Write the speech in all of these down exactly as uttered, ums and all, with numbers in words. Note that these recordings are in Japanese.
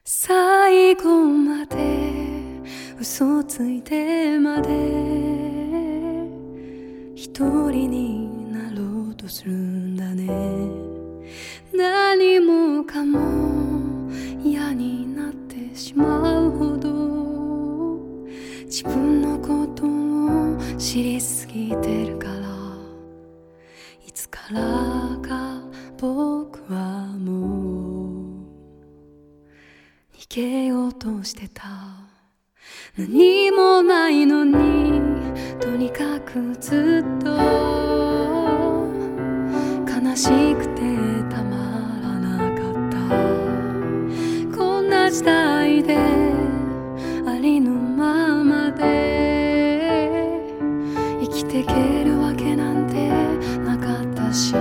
最後まで嘘ついてまで一人になろうとするんだね。何もかも嫌になってしまうほど自分のことを知りすぎてるから、いつからか僕はもう逃げようとしてた。何もないのにとにかくずっと悲しくてたまらなかった。こんな時代でありのままで生きていけるわけなんてなかったし、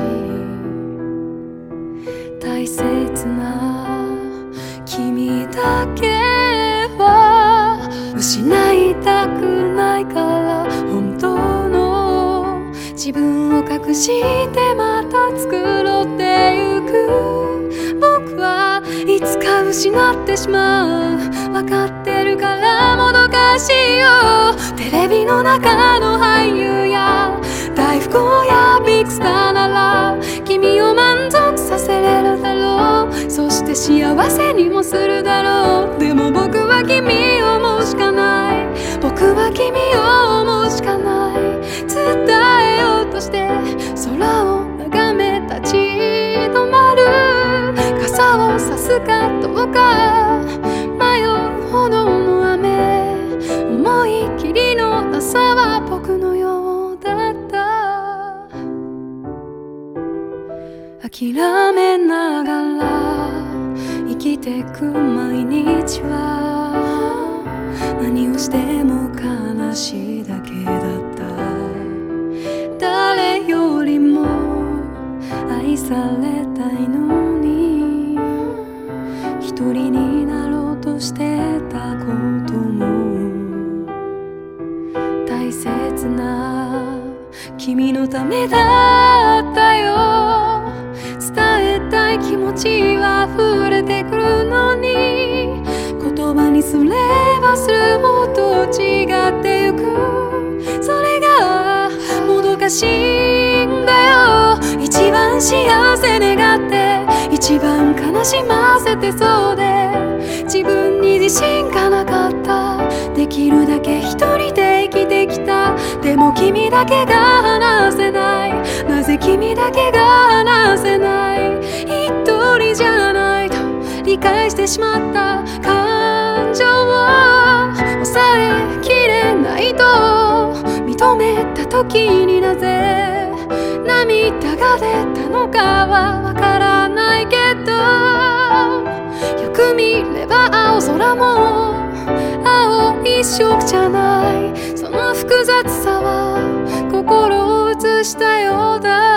大切な君だけは失いたくないから、本当の自分を隠してまた作ろうってゆく。僕はいつか失ってしまう、分かってるからもどかしいよ。テレビの中の俳優や大富豪やビッグスターなら君を満足させれるだろう、そして幸せにもするだろう。でも僕は君を思うしかない、僕は君を思うしかない。伝えようとして空を眺め立ち止まる、傘をさすかどうか迷うほどの雨、思い切りの朝は僕のようだった。諦めながら生きてく毎日は何をしても悲しいだけだった。誰よりも愛されたいのに一人になろうとしてたことも大切な君のためだったよ。伝えたい気持ちは溢れてくるのに言葉にすればするほど違ってゆく。それがもどかしいんだよ。一番幸せ願って一番悲しませてそうで自分に自信がなかった。できるだけ一人で生きてきた。でも君だけが話せない、なぜ君だけが話せない。一人じゃないと理解してしまった感情を抑えきれないと認めた時になぜ涙が出たのかはわからないけど、よく見れば青空も青一色じゃない。その複雑さは心を映したようだ。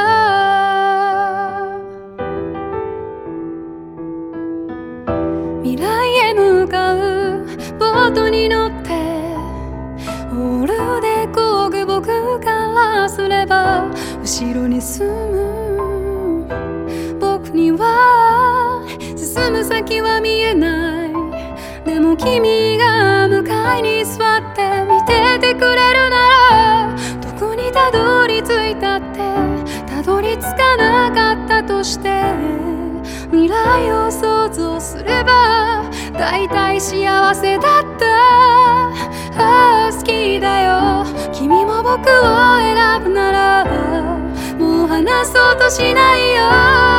未来へ向かうボートに乗ってオールで漕ぐ僕からすれば後ろに進む僕には進む先は見えない。でも君が向かいに座って見ててくれるならどこにたどり着いたってたどり着かなかったとして未来を想像すれば大体幸せだった。ああ好きだよ君も僕を選ぶならもう話そうとしないよ。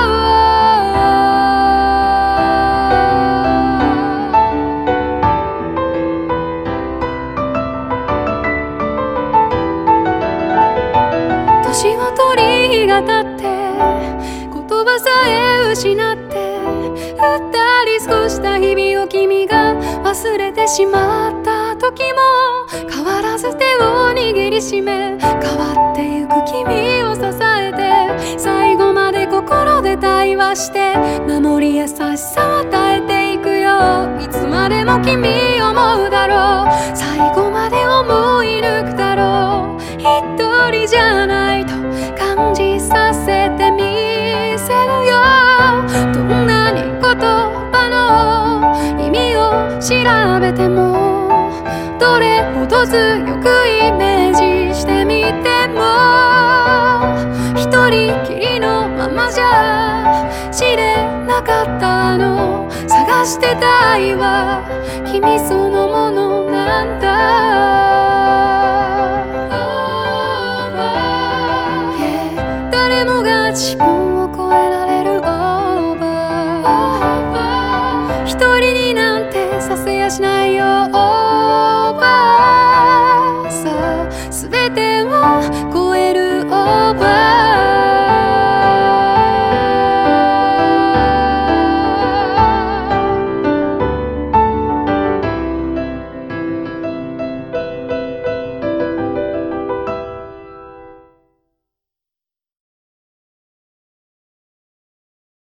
年を取り日が経って言葉さえ失って二人過ごした日々を君が忘れてしまった時も変わらず手を握りしめ変わってゆく君を支えて最後まで心で対話して守り優しさを与えていくよ。いつまでも君思うだろう、最後まで思い抜くだろう。一人じゃないと感じさせてみせるよ。どんなに言葉の意味調べてもどれほど強くイメージしてみても一人きりのままじゃ知れなかったの探してたいわ君そのものなんだ、yeah、誰もが自分を超えられるオーバー一人になんてさせやしないよ